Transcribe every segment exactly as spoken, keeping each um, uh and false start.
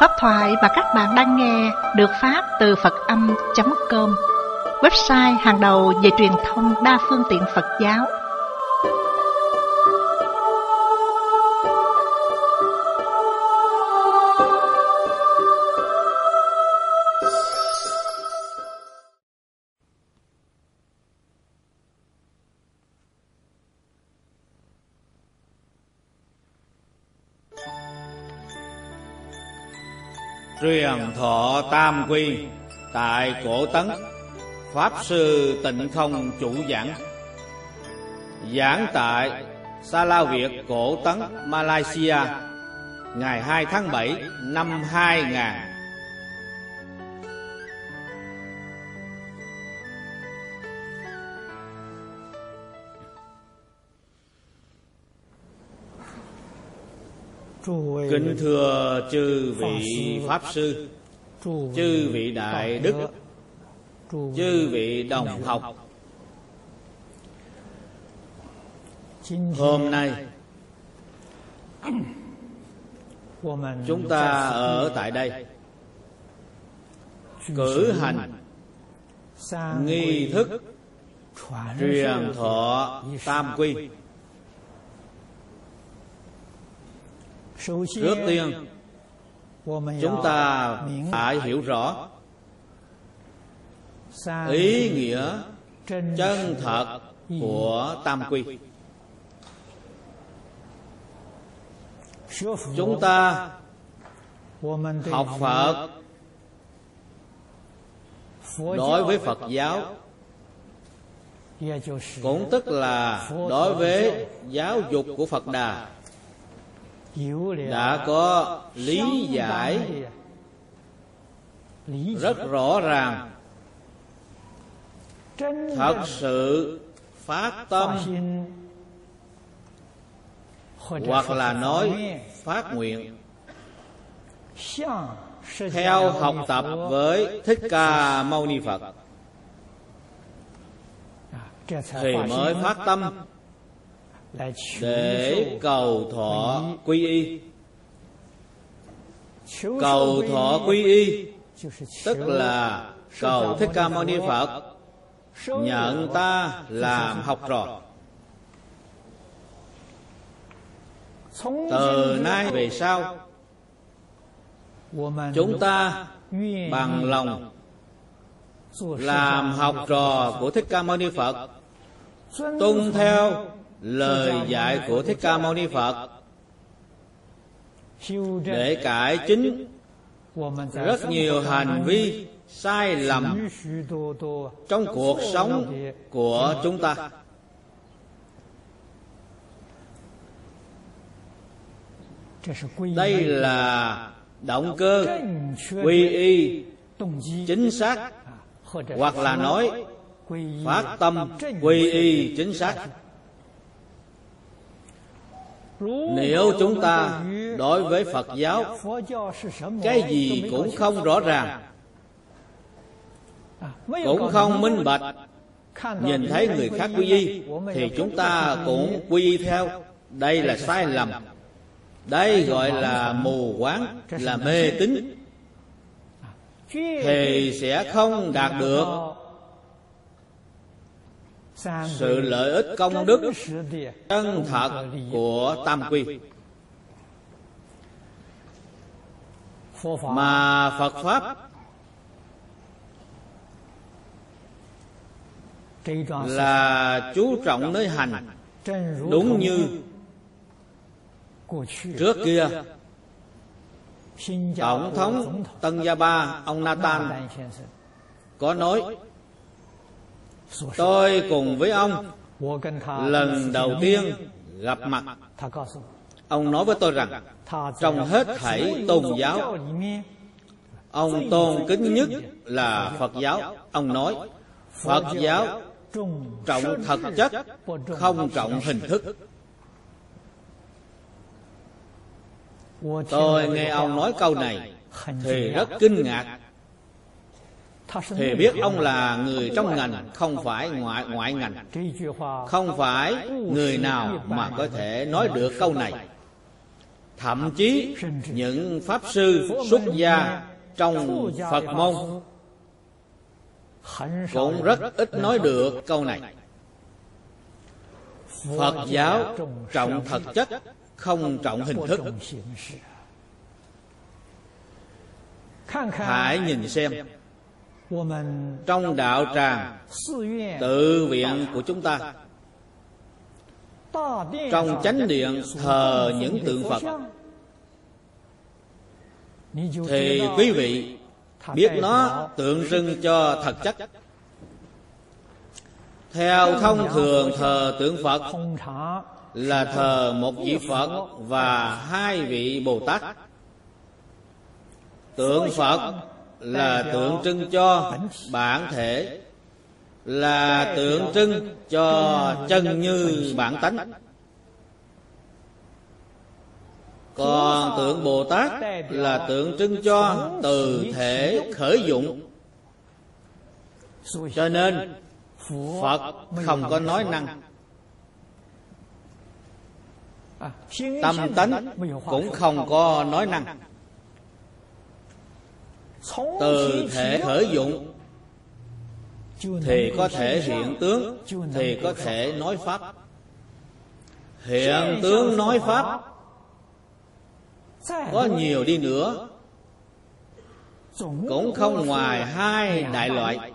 Pháp thoại mà các bạn đang nghe được phát từ Phật Âm chấm com, website hàng đầu về truyền thông đa phương tiện Phật giáo. Truyền thọ tam quy tại Cổ Tấn, Pháp Sư Tịnh Không chủ giảng. Giảng tại Sala Việt Cổ Tấn, Malaysia, ngày hai tháng bảy năm hai nghìn. Kính thưa chư vị Pháp Sư, chư vị Đại Đức, chư vị đồng học. Hôm nay chúng ta ở tại đây cử hành nghi thức truyền thọ tam quy. Trước tiên, chúng ta phải hiểu rõ ý nghĩa chân thật của tam quy. Chúng ta học Phật đối với Phật giáo, cũng tức là đối với giáo dục của Phật Đà, đã có lý giải rất rõ ràng. Thật sự phát tâm hoặc là nói phát nguyện theo học tập với Thích Ca Mâu Ni Phật thì mới phát tâm để cầu thọ quy y. Cầu thọ quy y tức là cầu Thích Ca Mâu Ni Phật nhận ta làm học trò. Từ nay về sau, chúng ta bằng lòng làm học trò của Thích Ca Mâu Ni Phật, tuân theo lời dạy của Thích Ca Mâu Ni Phật để cải chính rất nhiều hành vi sai lầm trong cuộc sống của chúng ta. Đây là động cơ quy y chính xác, hoặc là nói phát tâm quy y chính xác. Nếu chúng ta đối với Phật giáo cái gì cũng không rõ ràng, cũng không minh bạch, nhìn thấy người khác quy y thì chúng ta cũng quy y theo, đây là sai lầm. Đây gọi là mù quáng, là mê tín, thì sẽ không đạt được sự lợi ích công đức chân thật của tam quy. Mà Phật Pháp là chú trọng nơi hành, đúng như trước kia Tổng thống Tân Gia Ba ông Nathan có nói: tôi cùng với ông lần đầu tiên gặp mặt, ông nói với tôi rằng trong hết thảy tôn giáo, ông tôn kính nhất là Phật giáo. Ông nói Phật giáo trọng thực chất, không trọng hình thức. Tôi nghe ông nói câu này thì rất kinh ngạc, thì biết ông là người trong ngành, không phải ngoại ngoại ngành. Không phải người nào mà có thể nói được câu này. Thậm chí những pháp sư xuất gia trong Phật môn cũng rất ít nói được câu này. Phật giáo trọng thực chất, không trọng hình thức. Hãy nhìn xem, trong đạo tràng, tự viện của chúng ta, trong chánh điện thờ những tượng Phật, thì quý vị biết nó tượng trưng cho thực chất. Theo thông thường, thờ tượng Phật là thờ một vị Phật và hai vị Bồ Tát. Tượng Phật là tượng trưng cho bản thể, là tượng trưng cho chân như bản tánh. Còn tượng Bồ Tát là tượng trưng cho từ thể khởi dụng. Cho nên Phật không có nói năng, tâm tánh cũng không có nói năng. Từ thể khởi dụng thì có thể hiện tướng, thì có thể nói pháp. Hiện tướng nói pháp có nhiều đi nữa cũng không ngoài hai đại loại.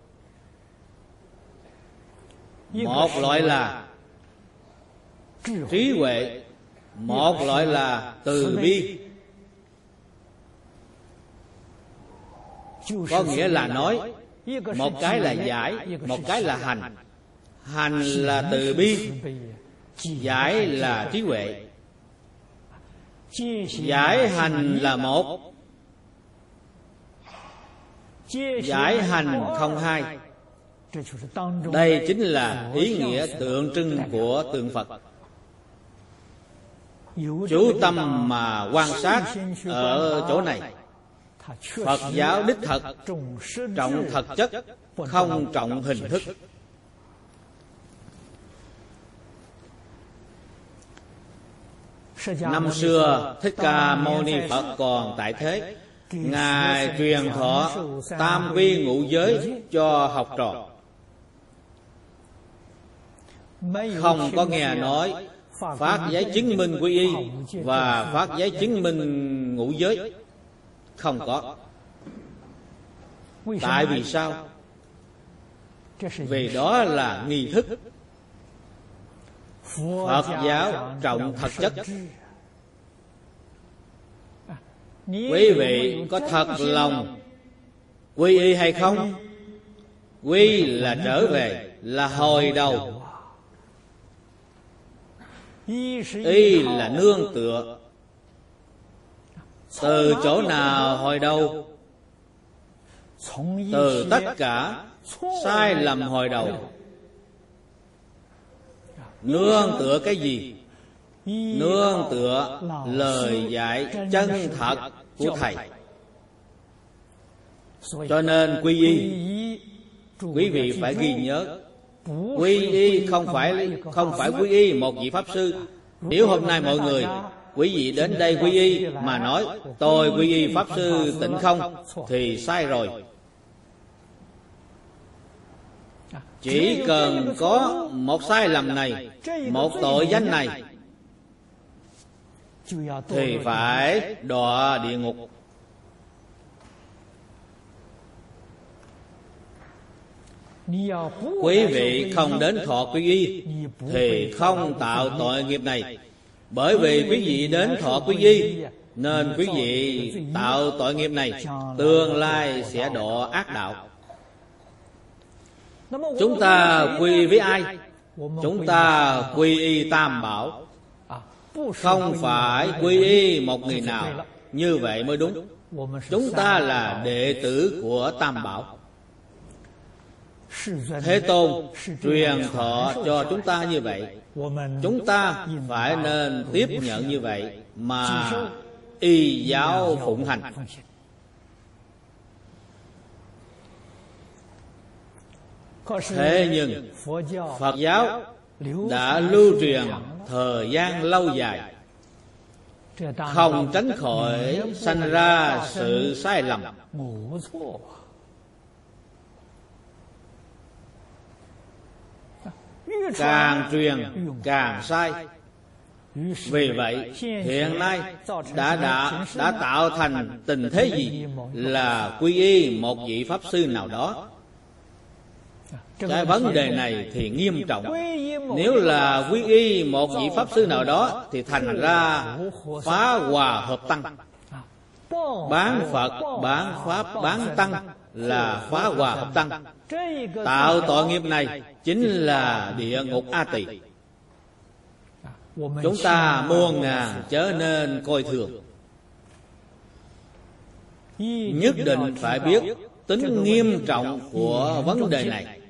Một loại là trí huệ, một loại là từ bi. Có nghĩa là nói, một cái là giải, một cái là hành. Hành là từ bi, giải là trí huệ. Giải hành là một, giải hành không hai. Đây chính là ý nghĩa tượng trưng của tượng Phật. Chú tâm mà quan sát ở chỗ này, Phật giáo đích thực trọng thực chất, không trọng hình thức. Năm xưa Thích Ca Mâu Ni Phật còn tại thế, Ngài truyền thọ tam quy ngũ giới cho học trò. Không có nghe nói phát giấy chứng minh quy y và phát giấy chứng minh ngũ giới. Không có. Tại vì sao? Vì đó là nghi thức. Phật giáo trọng thực chất. Quý vị có thật lòng quy y hay không? Quy là trở về, là hồi đầu. Y là nương tựa. Từ chỗ nào hồi đầu? Từ tất cả sai lầm hồi đầu. Nương tựa cái gì? Nương tựa lời dạy chân thật của Thầy. Cho nên quy y, quý vị phải ghi nhớ, quy y không phải không phải quy y một vị pháp sư. Nếu hôm nay mọi người quý vị đến đây quy y mà nói tôi quy y pháp sư Tịnh Không thì sai rồi. Chỉ cần có một sai lầm này, một tội danh này, thì phải đọa địa ngục. Quý vị không đến thọ quy y thì không tạo tội nghiệp này. Bởi vì quý vị đến thọ quy y nên quý vị tạo tội nghiệp này, tương lai sẽ đọa ác đạo. Chúng ta quy y với ai? Chúng ta quy y Tam Bảo, không phải quy y một người nào. Như vậy mới đúng. Chúng ta là đệ tử của Tam Bảo. Thế Tôn truyền thọ cho chúng ta như vậy, chúng ta phải nên tiếp nhận như vậy mà y giáo phụng hành. Thế nhưng Phật giáo đã lưu truyền thời gian lâu dài. không tránh khỏi sanh ra sự sai lầm. Càng truyền càng sai. Vì vậy hiện nay đã đã đã tạo thành tình thế gì là quy y một vị pháp sư nào đó. Cái vấn đề này thì nghiêm trọng. Nếu là quy y một vị pháp sư nào đó thì thành ra phá hòa hợp tăng. Bán Phật, bán Pháp, bán Tăng là phá hòa hợp tăng. Tạo tội nghiệp này chính là địa ngục A Tỳ. Chúng ta muôn ngàn chớ nên coi thường. Nhất định phải biết tính nghiêm trọng của vấn đề này.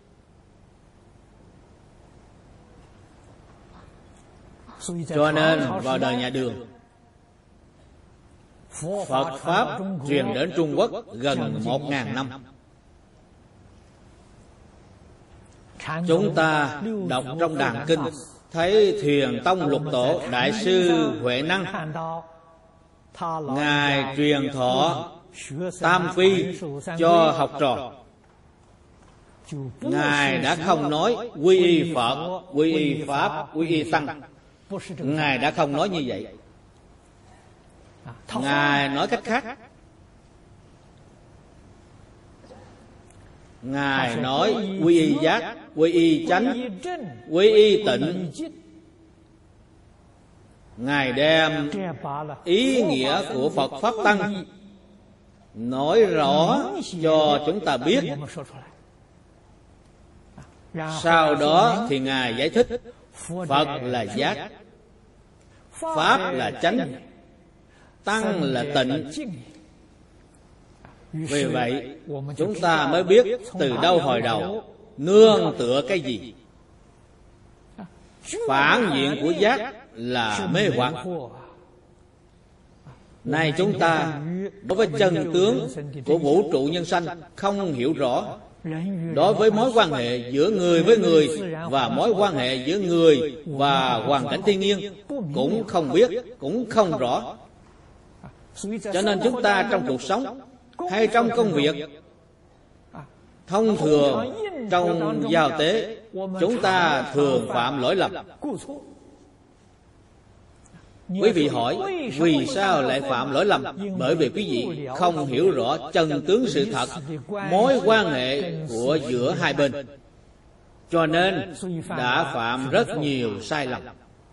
Cho nên vào đời nhà Đường, Phật Pháp truyền đến Trung Quốc gần một ngàn năm. Chúng ta đọc trong Đàn Kinh, thấy Thiền Tông Lục Tổ Đại sư Huệ Năng, Ngài truyền thọ Tam Phi cho học trò. Ngài đã không nói quy y Phật, quy y Pháp, quy y Tăng. Ngài đã không nói như vậy. Ngài nói cách khác. Ngài nói quy y giác, quy y chánh, quy y tịnh. Ngài đem ý nghĩa của Phật Pháp Tăng nói rõ cho chúng ta biết. Sau đó thì Ngài giải thích Phật là giác, Pháp là chánh, Tăng là tịnh. Vì vậy chúng ta mới biết từ đâu hồi đầu nương tựa cái gì. Phản diện của giác là mê hoặc. Nay chúng ta đối với chân tướng của vũ trụ nhân sanh không hiểu rõ. Đối với mối quan hệ giữa người với người và mối quan hệ giữa người và hoàn cảnh thiên nhiên cũng không biết, cũng không rõ. Cho nên chúng ta trong cuộc sống hay trong công việc, thông thường trong giao tế, chúng ta thường phạm lỗi lầm. Quý vị hỏi vì sao lại phạm lỗi lầm? Bởi vì quý vị không hiểu rõ chân tướng sự thật, mối quan hệ của giữa hai bên, cho nên đã phạm rất nhiều sai lầm.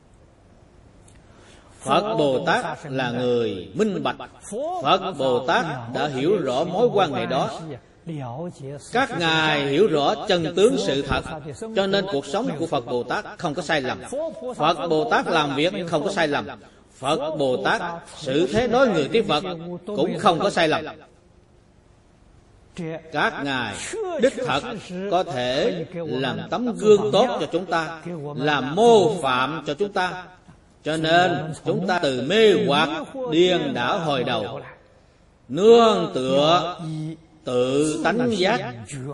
Phật Bồ Tát là người minh bạch. Phật Bồ Tát đã hiểu rõ mối quan hệ đó. Các ngài hiểu rõ chân tướng sự thật, cho nên cuộc sống của Phật Bồ Tát không có sai lầm. Phật Bồ Tát làm việc không có sai lầm. Phật Bồ Tát xử thế đối người tiếp Phật cũng không có sai lầm. Các ngài đích thật có thể làm tấm gương tốt cho chúng ta, làm mô phạm cho chúng ta. Cho nên chúng ta từ mê hoặc điên đảo hồi đầu, nương tựa tự tánh giác.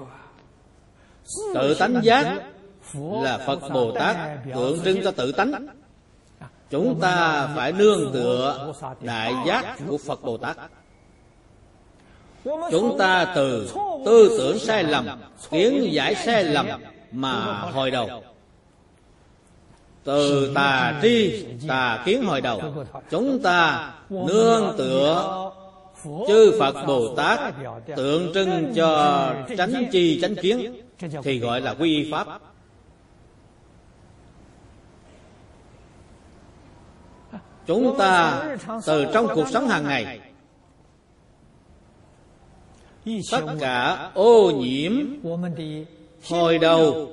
Tự tánh giác là Phật Bồ Tát tượng trưng cho tự tánh. Chúng ta phải nương tựa đại giác của Phật Bồ Tát. Chúng ta từ tư tưởng sai lầm, kiến giải sai lầm mà hồi đầu. Từ tà tri, tà kiến hồi đầu, chúng ta nương tựa chư Phật Bồ Tát tượng trưng cho chánh tri chánh kiến, thì gọi là quy y Pháp. Chúng ta từ trong cuộc sống hàng ngày, tất cả ô nhiễm hồi đầu,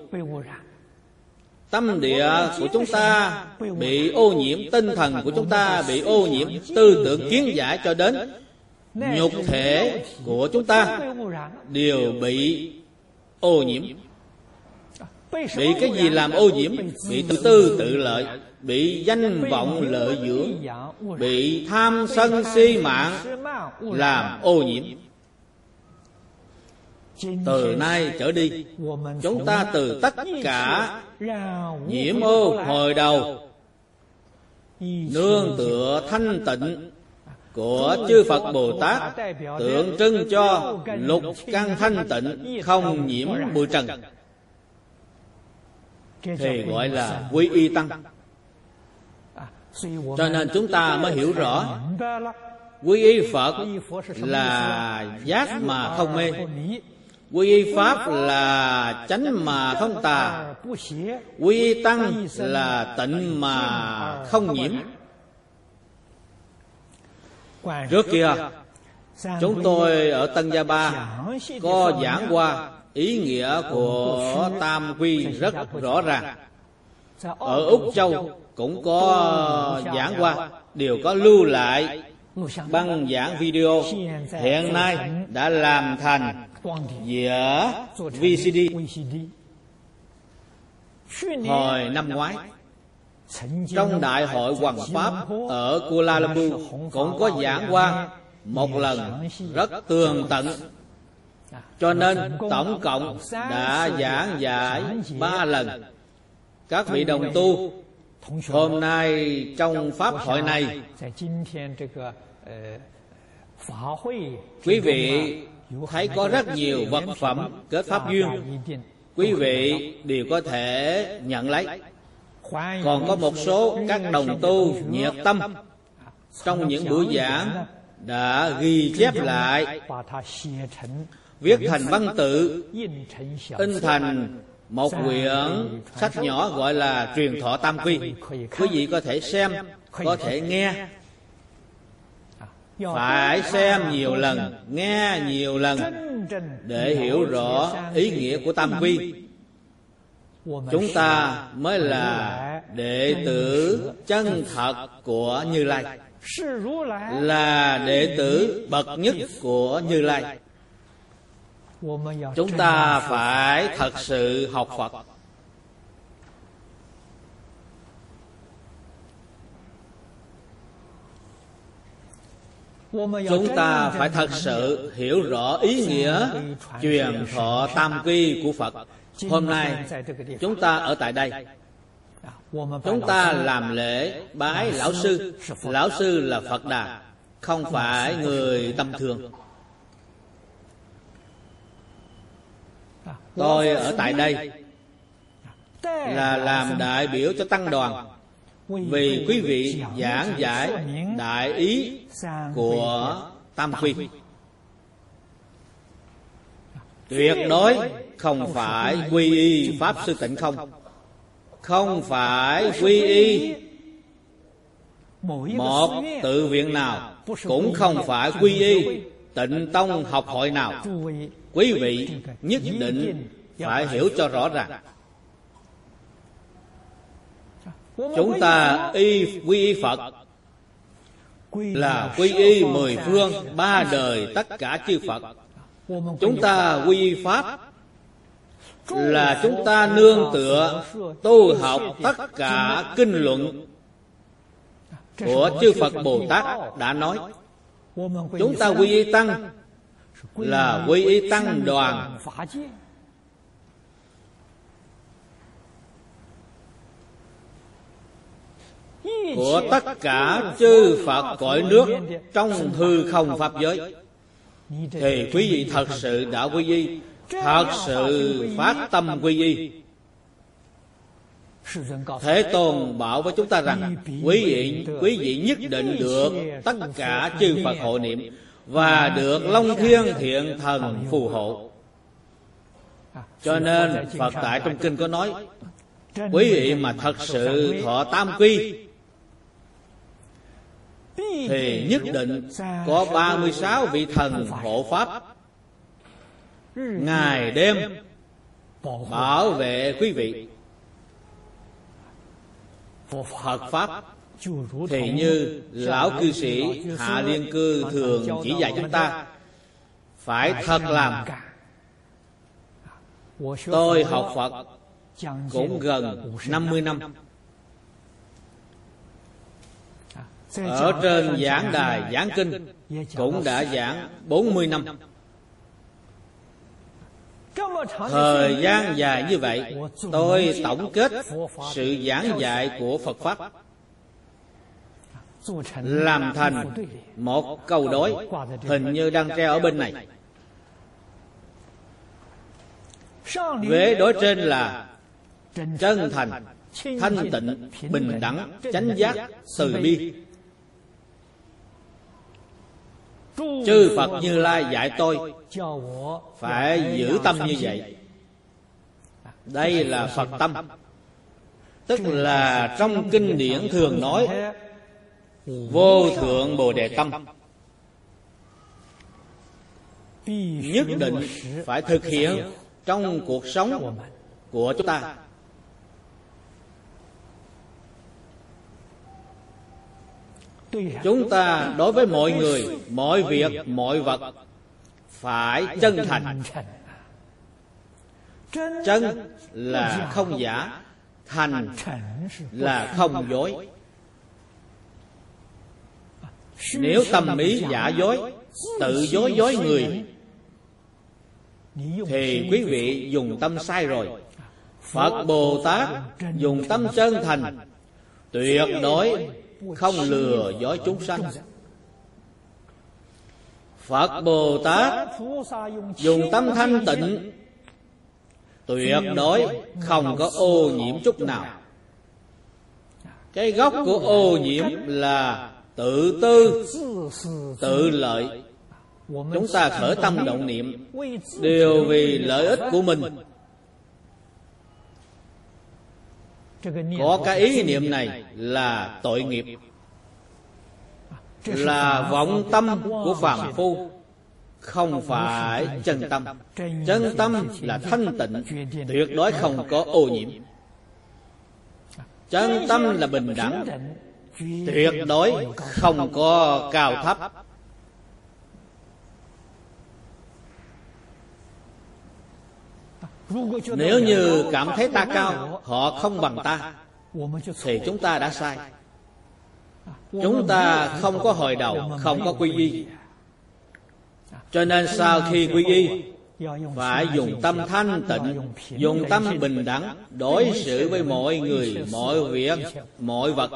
tâm địa của chúng ta bị ô nhiễm, tinh thần của chúng ta bị ô nhiễm, tư tưởng kiến giải cho đến nhục thể của chúng ta đều bị ô nhiễm. Bị cái gì làm ô nhiễm? Bị tự tư tự lợi, bị danh vọng lợi dưỡng, bị tham sân si mạng làm ô nhiễm. Từ nay trở đi, chúng ta từ tất cả nhiễm ô hồi đầu nương tựa thanh tịnh của chư Phật Bồ Tát, tượng trưng cho lục căn thanh tịnh không nhiễm bụi trần, thì gọi là quy y tăng. Cho nên chúng ta mới hiểu rõ quy y Phật là giác mà không mê, quy y Pháp là chánh mà không tà, quy y Tăng là tịnh mà không nhiễm. Trước kia chúng tôi ở Tân Gia Ba có giảng qua ý nghĩa của tam quy rất rõ ràng. Ở Úc Châu cũng có giảng qua, đều có lưu lại băng giảng video. Hiện nay đã làm thành dĩa vê xê đê. Hồi năm ngoái, trong Đại hội Hoằng Pháp ở Kuala Lumpur cũng có giảng qua một lần rất tường tận. Cho nên tổng cộng đã giảng giải ba lần. Các vị đồng tu, hôm nay trong Pháp hội này, quý vị thấy có rất nhiều vật phẩm kết pháp duyên, quý vị đều có thể nhận lấy. Còn có một số các đồng tu nhiệt tâm trong những buổi giảng đã ghi chép lại, viết thành văn tự, in thành một quyển sách nhỏ gọi là Truyền Thọ Tam Quy. Quý vị có thể xem, có thể nghe. Phải xem nhiều lần, nghe nhiều lần để hiểu rõ ý nghĩa của Tam Quy. Chúng ta mới là đệ tử chân thật của Như Lai, là đệ tử bậc nhất của Như Lai. Chúng ta phải thật sự học Phật. Chúng ta phải thật sự hiểu rõ ý nghĩa truyền thọ tam quy của Phật. Hôm nay chúng ta ở tại đây, chúng ta làm lễ bái lão sư. Lão sư là Phật Đà, không phải người tầm thường. Tôi ở tại đây là làm đại biểu cho tăng đoàn, vì quý vị giảng giải đại ý của tam quy. Tuyệt đối không phải quy y Pháp Sư Tịnh Không, không phải quy y một tự viện nào, cũng không phải quy y Tịnh Tông học hội nào. Quý vị nhất định phải hiểu cho rõ ràng. Chúng ta y quy y Phật là quy y mười phương ba đời tất cả chư Phật. Chúng ta quy y Pháp là chúng ta nương tựa tu học tất cả kinh luận của chư Phật Bồ Tát đã nói. Chúng ta quy y Tăng là quy y Tăng đoàn, của tất cả chư Phật cõi nước trong hư không pháp giới. Thì quý vị thật sự đã quy y, thật sự phát tâm quy y. Thế Tôn bảo với chúng ta rằng quý vị, quý vị nhất định được tất cả chư Phật hộ niệm và được Long Thiên Thiện Thần phù hộ. Cho nên Phật tại trong kinh có nói, quý vị mà thật sự thọ tam quy thì nhất định có ba mươi sáu vị thần hộ pháp ngày đêm bảo vệ quý vị. Phật Pháp thì như lão cư sĩ Hạ Liên Cư thường chỉ dạy chúng ta phải thật làm. Tôi học Phật cũng gần năm mươi năm. Ở trên giảng đài giảng kinh cũng đã giảng bốn mươi năm. Thời gian dài như vậy, tôi tổng kết sự giảng dạy của Phật Pháp. làm thành một câu đối, hình như đang treo ở bên này. Vế đối trên là chân thành, thanh tịnh, bình đẳng, chánh giác, từ bi. Chư Phật Như Lai dạy tôi phải giữ tâm như vậy. Đây là Phật tâm, tức là trong kinh điển thường nói vô thượng Bồ Đề tâm. Nhất định phải thực hiện trong cuộc sống của chúng ta. Chúng ta đối với mọi người, mọi việc, mọi vật phải chân thành. Chân là không giả, thành là không dối. Nếu tâm ý giả dối, tự dối dối người, thì quý vị dùng tâm sai rồi. Phật Bồ Tát dùng tâm chân thành, tuyệt đối không lừa dối chúng sanh. Phật Bồ Tát dùng tâm thanh tịnh, tuyệt đối không có ô nhiễm chút nào. Cái gốc của ô nhiễm là tự tư, tự lợi. Chúng ta khởi tâm động niệm đều vì lợi ích của mình. Có cái ý niệm này là tội nghiệp, là vọng tâm của phàm phu, không phải chân tâm. Chân tâm là thanh tịnh, tuyệt đối không có ô nhiễm. Chân tâm là bình đẳng, tuyệt đối không có cao thấp. Nếu như cảm thấy ta cao, họ không bằng ta, thì chúng ta đã sai. Chúng ta không có hồi đầu, không có quy y. Cho nên sau khi quy y, phải dùng tâm thanh tịnh, dùng tâm bình đẳng đối xử với mọi người, mọi việc, mọi vật.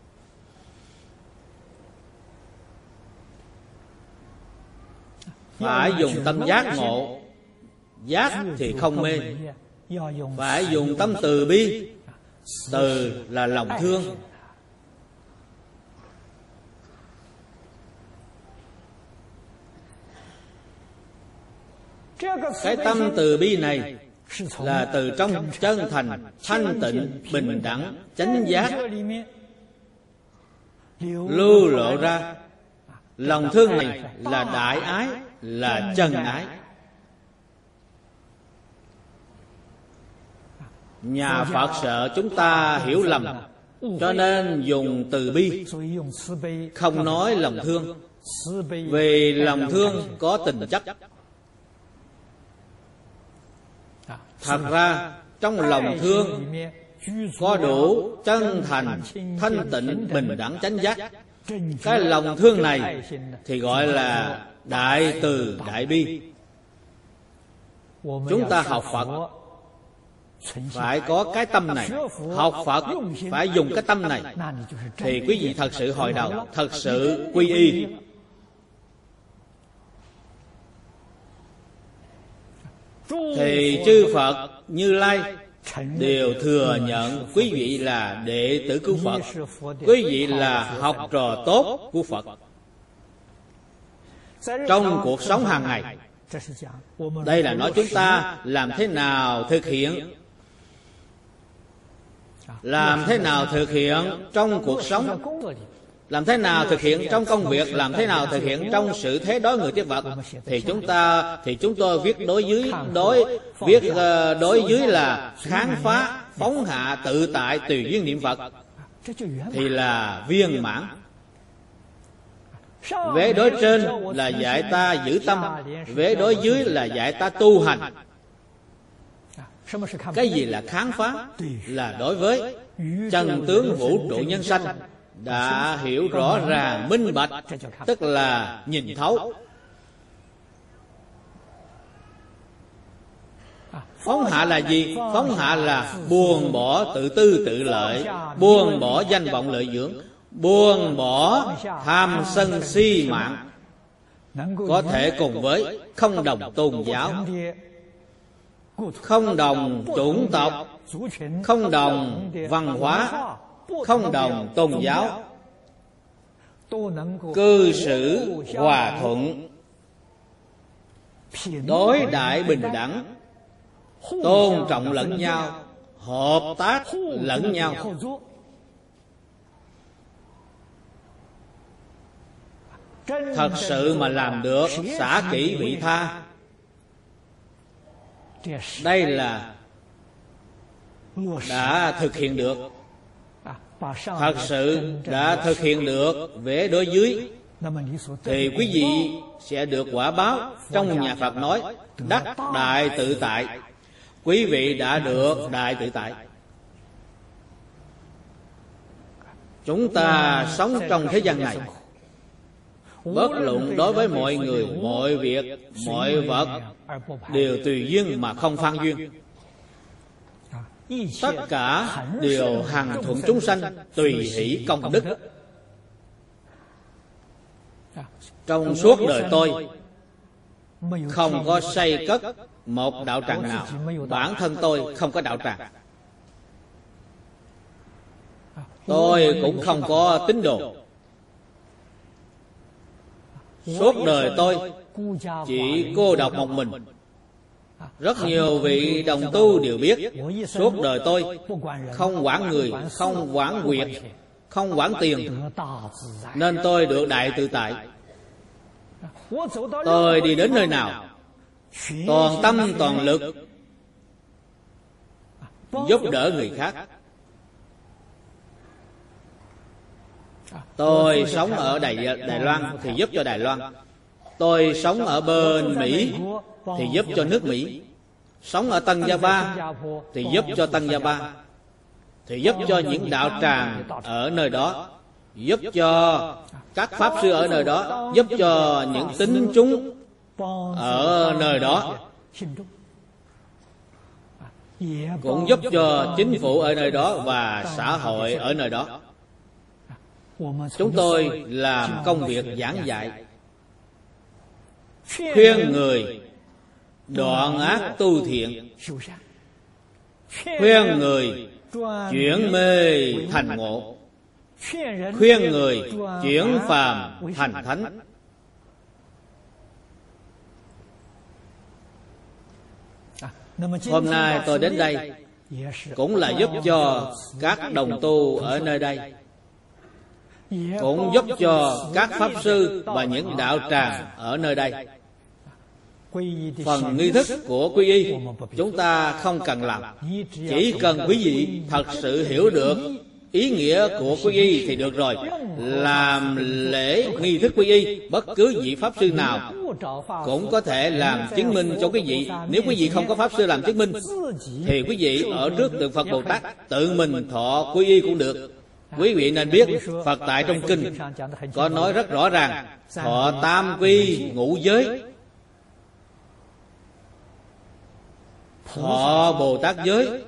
Phải dùng tâm giác ngộ. Giác thì không mê. Phải dùng tâm từ bi. Từ là lòng thương. Cái tâm từ bi này là từ trong chân thành, thanh tịnh, bình đẳng, chánh giác lưu lộ ra. Lòng thương này là đại ái, là chân ái. Nhà Phật sợ chúng ta hiểu lầm, cho nên dùng từ bi, không nói lòng thương. Vì lòng thương có tình chất. Thật ra trong lòng thương có đủ chân thành, thanh tịnh, bình đẳng, chánh giác. Cái lòng thương này thì gọi là đại từ đại bi. Chúng ta học Phật phải có cái tâm này. Học Phật phải dùng cái tâm này, thì quý vị thật sự hồi đầu, thật sự quy y. Thì chư Phật Như Lai đều thừa nhận quý vị là đệ tử của Phật, quý vị là học trò tốt của Phật. Trong cuộc sống hàng ngày, đây là nói chúng ta làm thế nào thực hiện, làm thế nào thực hiện trong cuộc sống, làm thế nào thực hiện trong công việc, làm thế nào thực hiện trong sự thế đối người tiếp vật. Thì chúng ta thì chúng tôi viết đối dưới đối viết uh, đối dưới là khám phá, phóng hạ, tự tại, tùy duyên niệm Phật, thì là viên mãn. Vế đối trên là dạy ta giữ tâm, vế đối dưới là dạy ta tu hành. Cái gì là khám phá? Là đối với chân tướng vũ trụ nhân sanh đã hiểu rõ ràng minh bạch, tức là nhìn thấu. Phóng hạ là gì? Phóng hạ là buông bỏ tự tư tự lợi, buông bỏ danh vọng lợi dưỡng, buông bỏ tham sân si mạng, có thể cùng với không đồng tôn giáo, không đồng chủng tộc, không đồng văn hóa, không đồng tôn giáo, cư xử hòa thuận, đối đãi bình đẳng, tôn trọng lẫn nhau, hợp tác lẫn nhau. Thật sự mà làm được xả kỷ vị tha, đây là đã thực hiện được. Thật sự đã thực hiện được vế đối dưới, thì quý vị sẽ được quả báo. Trong nhà Phật nói đắc đại tự tại. Quý vị đã được đại tự tại. Chúng ta sống trong thế gian này, bất luận đối với mọi người, mọi việc, mọi vật đều tùy duyên mà không phan duyên. Tất cả đều hằng thuận chúng sanh, tùy hỷ công đức. Trong suốt đời tôi không có xây cất một đạo tràng nào. Bản thân tôi không có đạo tràng. Tôi cũng không có tín đồ. Suốt đời tôi chỉ cô độc một mình. Rất nhiều vị đồng tu đều biết, suốt đời tôi không quản người, không quản việc, không quản tiền, nên tôi được đại tự tại. Tôi đi đến nơi nào, toàn tâm toàn lực giúp đỡ người khác. Tôi sống ở Đài, Đài Loan thì giúp cho Đài Loan. Tôi sống ở bên Mỹ thì giúp cho nước Mỹ. Sống ở Tân Gia Ba thì giúp cho Tân Gia Ba, thì giúp cho những đạo tràng ở nơi đó, giúp cho các pháp sư ở nơi đó, giúp cho những tín chúng ở nơi đó, cũng giúp cho chính phủ ở nơi đó và xã hội ở nơi đó. Chúng tôi làm công việc giảng dạy, khuyên người đoạn ác tu thiện, khuyên người chuyển mê thành ngộ, khuyên người chuyển phàm thành thánh. Hôm nay tôi đến đây cũng là giúp cho các đồng tu ở nơi đây, cũng giúp cho các pháp sư và những đạo tràng ở nơi đây. Phần nghi thức của quy y chúng ta không cần làm, chỉ cần quý vị thật sự hiểu được ý nghĩa của quy y thì được rồi. Làm lễ nghi thức quy y, bất cứ vị pháp sư nào cũng có thể làm chứng minh cho quý vị. Nếu quý vị không có pháp sư làm chứng minh thì quý vị ở trước tượng Phật Bồ Tát tự mình thọ quy y cũng được. Quý vị nên biết Phật tại trong kinh có nói rất rõ ràng, thọ tam quy ngũ giới, thọ Bồ Tát giới,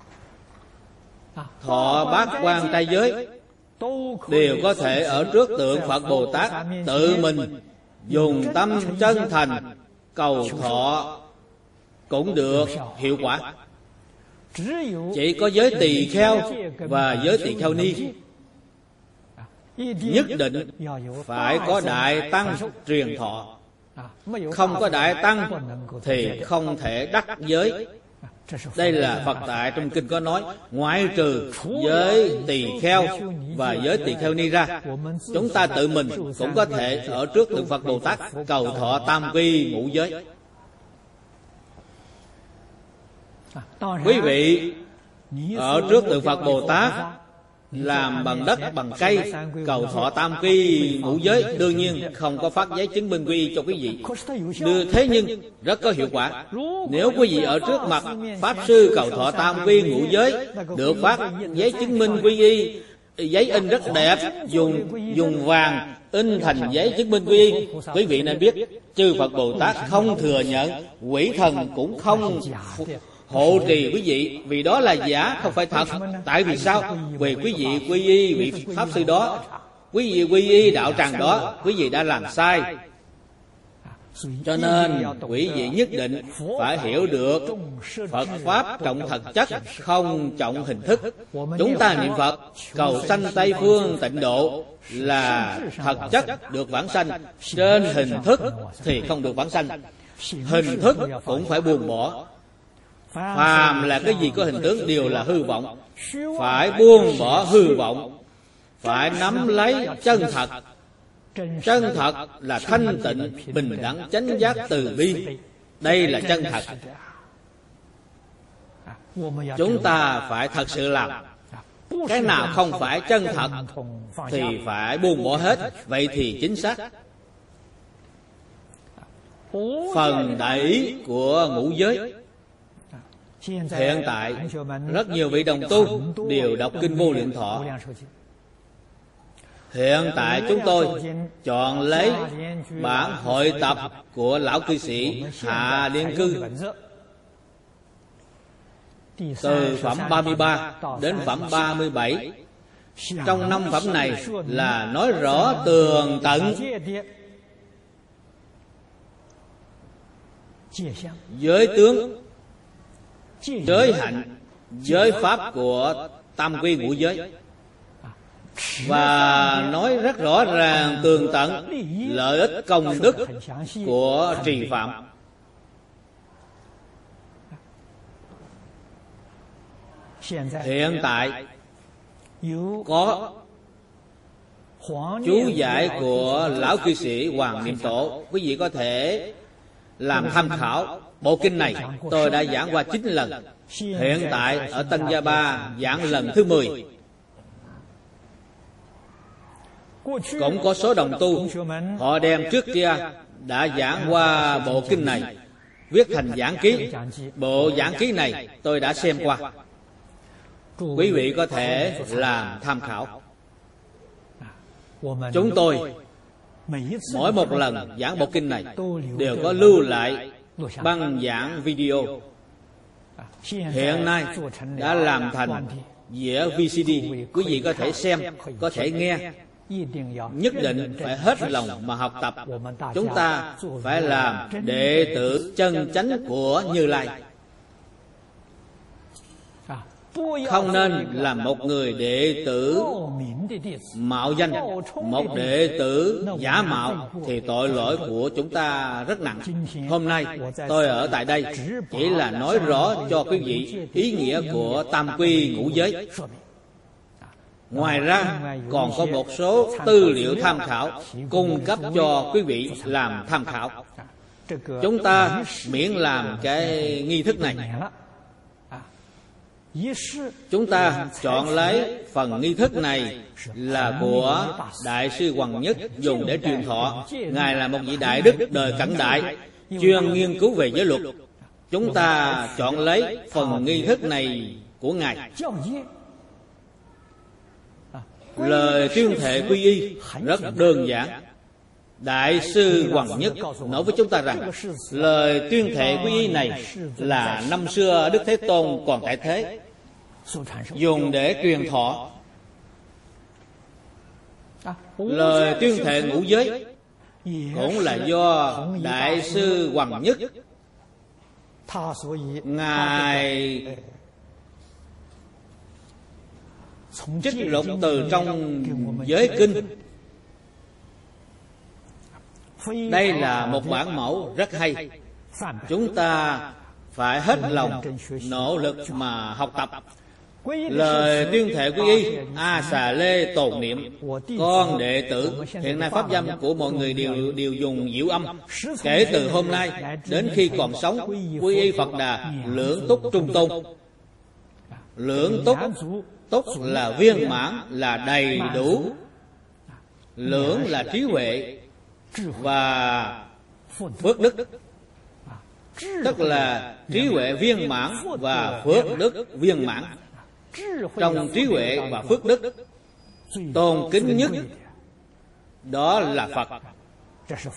thọ bát quan trai giới, đều có thể ở trước tượng Phật Bồ Tát tự mình dùng tâm chân thành cầu thọ cũng được hiệu quả. Chỉ có giới tỳ kheo và giới tỳ kheo ni nhất định phải có đại tăng truyền thọ. Không có đại tăng thì không thể đắc giới. Đây là Phật tại trong kinh có nói, ngoại trừ giới tỳ kheo và giới tỳ kheo ni ra, chúng ta tự mình cũng có thể ở trước tượng Phật Bồ Tát cầu thọ tam quy ngũ giới. Quý vị ở trước tượng Phật Bồ Tát làm bằng đất bằng cây cầu thọ tam quy ngũ giới, đương nhiên không có phát giấy chứng minh quy y cho quý vị. Đưa thế nhưng rất có hiệu quả. Nếu quý vị ở trước mặt pháp sư cầu thọ tam quy ngũ giới, được phát giấy chứng minh quy y, giấy in rất đẹp, dùng dùng vàng in thành giấy chứng minh quy y, quý vị nên biết chư Phật Bồ Tát không thừa nhận, quỷ thần cũng không hộ trì quý vị, vì đó là giả, không phải thật. Tại vì sao? Vì quý vị quy y vị Pháp Sư đó, quý vị quy y đạo tràng đó, quý vị đã làm sai. Cho nên quý vị nhất định phải hiểu được Phật Pháp trọng thực chất, không trọng hình thức. Chúng ta niệm Phật cầu sanh Tây Phương tịnh độ là thật chất được vãng sanh, trên hình thức thì không được vãng sanh. Hình thức cũng phải buông bỏ. Phàm là cái gì có hình tướng đều là hư vọng. Phải buông bỏ hư vọng, phải nắm lấy chân thật. Chân thật là thanh tịnh, bình đẳng, chánh giác, từ bi. Đây là chân thật. Chúng ta phải thật sự làm. Cái nào không phải chân thật thì phải buông bỏ hết. Vậy thì chính xác. Phần đại ý của ngũ giới. Hiện tại rất nhiều vị đồng tu đều đọc kinh Vô Lượng Thọ. Hiện tại chúng tôi chọn lấy bản hội tập của lão cư sĩ Hạ Liên Cư, từ phẩm ba mươi ba đến phẩm ba mươi bảy. Trong năm phẩm này là nói rõ tường tận giới tướng, giới hạnh, giới pháp của tam quy ngũ giới, và nói rất rõ ràng tường tận lợi ích công đức của trì phạm. Hiện tại có chú giải của lão cư sĩ Hoàng Niệm Tổ, quý vị có thể làm tham khảo. Bộ kinh này tôi đã giảng qua chín lần. Hiện tại ở Tân Gia Ba giảng lần thứ mười. Cũng có số đồng tu họ đem trước kia đã giảng qua bộ kinh này, viết thành giảng ký. Bộ giảng ký này tôi đã xem qua, quý vị có thể làm tham khảo. Chúng tôi mỗi một lần giảng bộ kinh này đều có lưu lại băng giảng video. Hiện nay đã làm thành dĩa vê xê đê, quý vị có thể xem, có thể nghe. Nhất định phải hết lòng mà học tập. Chúng ta phải làm đệ tử chân chánh của Như Lai, không nên làm một người đệ tử mạo danh, một đệ tử giả mạo, thì tội lỗi của chúng ta rất nặng. Hôm nay tôi ở tại đây chỉ là nói rõ cho quý vị ý nghĩa của tam quy ngũ giới. Ngoài ra còn có một số tư liệu tham khảo cung cấp cho quý vị làm tham khảo. Chúng ta miễn làm cái nghi thức này, chúng ta chọn lấy phần nghi thức này là của Đại sư Hoằng Nhất dùng để truyền thọ. Ngài là một vị đại đức đời Cận Đại, chuyên nghiên cứu về giới luật. Chúng ta chọn lấy phần nghi thức này của Ngài. Lời tuyên thệ quy y rất đơn giản. Đại sư Hoằng Nhất nói với chúng ta rằng lời tuyên thệ quy y này là năm xưa Đức Thế Tôn còn tại thế dùng để truyền thọ. Lời tuyên thệ ngũ giới cũng là do Đại sư Hoằng Nhất Ngài trích lục từ trong giới kinh. Đây là một bản mẫu rất hay. Chúng ta phải hết lòng nỗ lực mà học tập. Lời tuyên thệ quy y: A Xà Lê tồn niệm, con đệ tử. Hiện nay pháp danh của mọi người đều đều dùng diệu âm. Kể từ hôm nay đến khi còn sống, quy y Phật Đà lưỡng túc trung tôn. Lưỡng túc, túc là viên mãn, là đầy đủ. Lưỡng là trí huệ và phước đức, tức là trí huệ viên mãn và phước đức viên mãn. Trong trí huệ và phước đức, tôn kính nhất đó là Phật.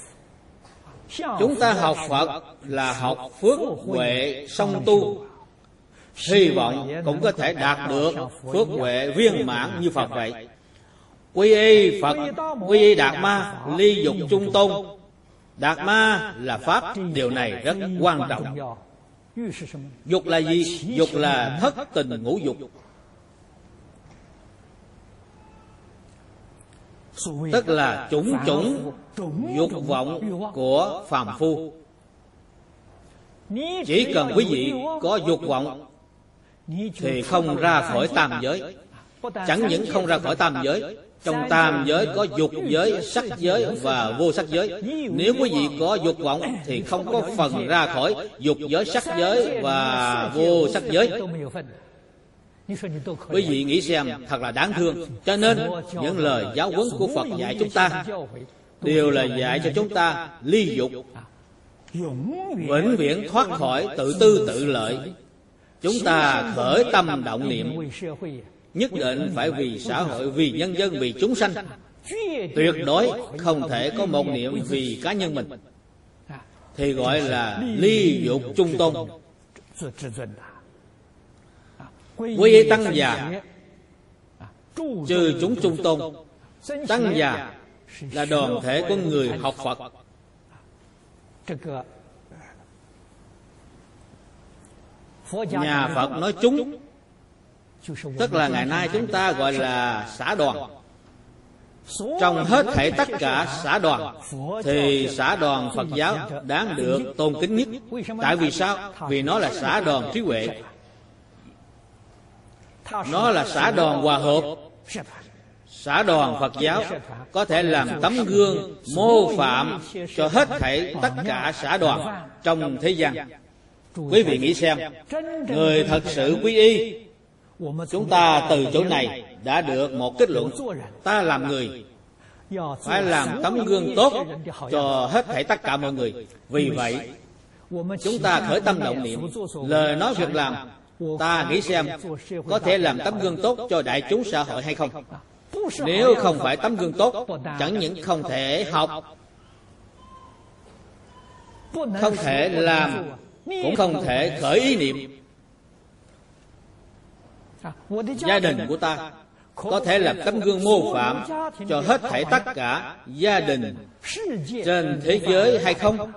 Chúng ta học Phật là học phước huệ song tu, hy vọng cũng có thể đạt được phước huệ viên mãn như Phật vậy. Quy y Phật, quy y Đạt Ma, ly dục chung tôn. Đạt Ma là Pháp, điều này rất quan trọng. Dục là gì? Dục là thất tình ngũ dục, tức là chủng chủng dục vọng của phàm phu. Chỉ cần quý vị có dục vọng thì không ra khỏi tam giới. Chẳng những không ra khỏi tam giới, trong tam giới có dục giới, sắc giới và vô sắc giới. Nếu quý vị có dục vọng thì không có phần ra khỏi dục giới, sắc giới và vô sắc giới. Quý vị nghĩ xem, thật là đáng thương. Cho nên những lời giáo huấn của Phật dạy chúng ta đều là dạy cho chúng ta ly dục, vĩnh viễn thoát khỏi tự tư tự lợi. Chúng ta khởi tâm động niệm nhất định phải vì xã hội, vì nhân dân, vì chúng sanh. Tuyệt đối không thể có một niệm vì cá nhân mình, thì gọi là ly dục chung tôn. Quy y tăng già, trừ chúng chung tôn. Tăng già là đoàn thể của người học Phật. Nhà Phật nói chúng, tức là ngày nay chúng ta gọi là xã đoàn. Trong hết thảy tất cả xã đoàn thì xã đoàn Phật giáo đáng được tôn kính nhất. Tại vì sao? Vì nó là xã đoàn trí huệ, nó là xã đoàn hòa hợp. Xã đoàn Phật giáo có thể làm tấm gương mô phạm cho hết thảy tất cả xã đoàn trong thế gian. Quý vị nghĩ xem, người thật sự quy y, chúng ta từ chỗ này đã được một kết luận: ta làm người phải làm tấm gương tốt cho hết thảy tất cả mọi người. Vì vậy chúng ta khởi tâm động niệm, lời nói việc làm, ta nghĩ xem có thể làm tấm gương tốt cho đại chúng xã hội hay không. Nếu không phải tấm gương tốt, chẳng những không thể học, không thể làm, cũng không thể khởi ý niệm. Gia đình của ta có thể làm tấm gương mô phạm cho hết thảy tất cả gia đình trên thế giới hay không?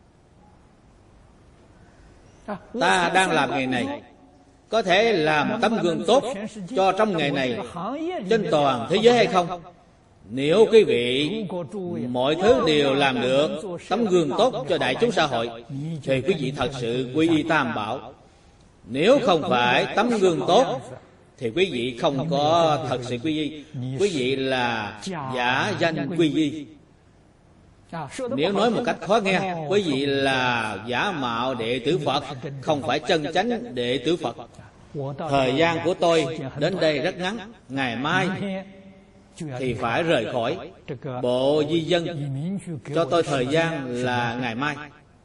Ta đang làm nghề này, có thể làm tấm gương tốt cho trong nghề này trên toàn thế giới hay không? Nếu quý vị mọi thứ đều làm được tấm gương tốt cho đại chúng xã hội thì quý vị thật sự quy y Tam Bảo. Nếu không phải tấm gương tốt thì quý vị không có thật sự quy y. Quý vị là giả danh quy y. Nếu nói một cách khó nghe, quý vị là giả mạo đệ tử Phật, không phải chân chánh đệ tử Phật. Thời gian của tôi đến đây rất ngắn, ngày mai thì phải rời khỏi bộ di dân. Cho tôi thời gian là ngày mai.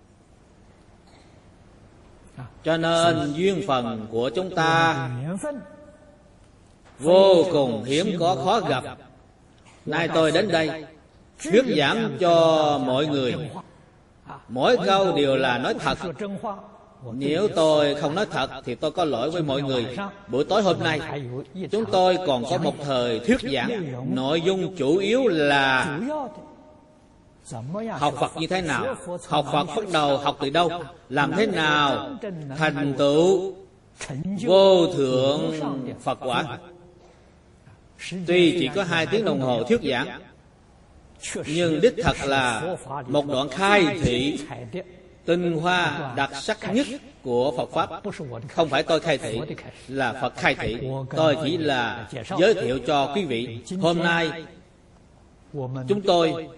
Cho nên duyên phần của chúng ta vô cùng hiếm có, khó gặp. Nay tôi đến đây thuyết giảng cho mọi người, mỗi câu đều là nói thật. Nếu tôi không nói thật thì tôi có lỗi với mọi người. Buổi tối hôm nay chúng tôi còn có một thời thuyết giảng, nội dung chủ yếu là học Phật như thế nào, học Phật bắt đầu học từ đâu, làm thế nào thành tựu vô thượng Phật quả. Tuy chỉ có hai tiếng đồng hồ thuyết giảng, nhưng đích thật là một đoạn khai thị tinh hoa đặc sắc nhất của Phật Pháp. Không phải tôi khai thị, là Phật khai thị. Tôi chỉ là giới thiệu cho quý vị. Hôm nay chúng tôi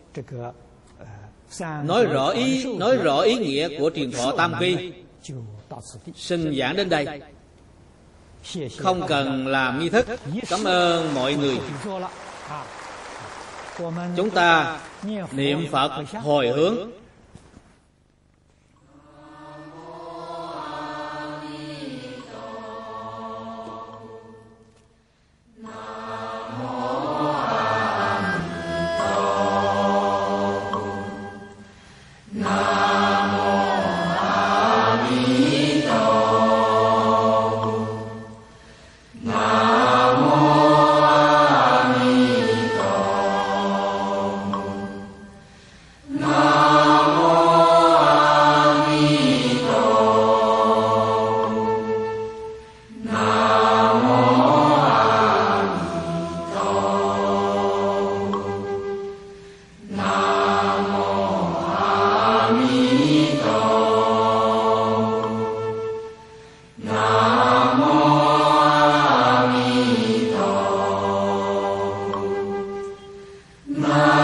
nói rõ ý nói rõ ý nghĩa của truyền thọ Tam Quy, xin giảng đến đây, không cần làm nghi thức. Cảm ơn mọi người. Chúng ta niệm Phật hồi hướng. Nam mô A Di Đà Nam